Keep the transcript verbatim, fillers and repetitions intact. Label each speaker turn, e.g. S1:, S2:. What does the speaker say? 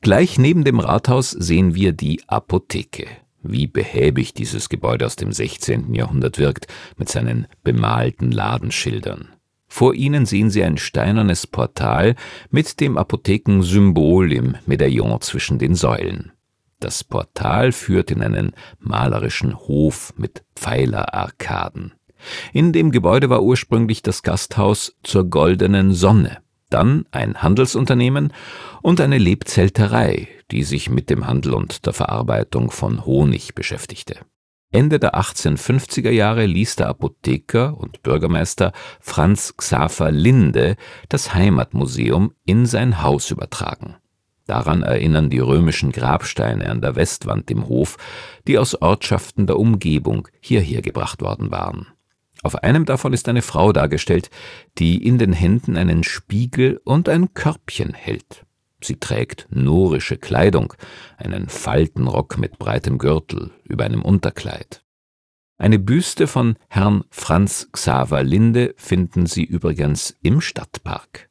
S1: Gleich neben dem Rathaus sehen wir die Apotheke. Wie behäbig dieses Gebäude aus dem sechzehnten Jahrhundert wirkt, mit seinen bemalten Ladenschildern. Vor ihnen sehen Sie ein steinernes Portal mit dem Apothekensymbol im Medaillon zwischen den Säulen. Das Portal führt in einen malerischen Hof mit Pfeilerarkaden. In dem Gebäude war ursprünglich das Gasthaus zur Goldenen Sonne, dann ein Handelsunternehmen und eine Lebzelterei, die sich mit dem Handel und der Verarbeitung von Honig beschäftigte. Ende der achtzehnhundertfünfziger Jahre ließ der Apotheker und Bürgermeister Franz Xaver Linde das Heimatmuseum in sein Haus übertragen. Daran erinnern die römischen Grabsteine an der Westwand im Hof, die aus Ortschaften der Umgebung hierher gebracht worden waren. Auf einem davon ist eine Frau dargestellt, die in den Händen einen Spiegel und ein Körbchen hält. Sie trägt norische Kleidung, einen Faltenrock mit breitem Gürtel über einem Unterkleid. Eine Büste von Herrn Franz Xaver Linde finden Sie übrigens im Stadtpark.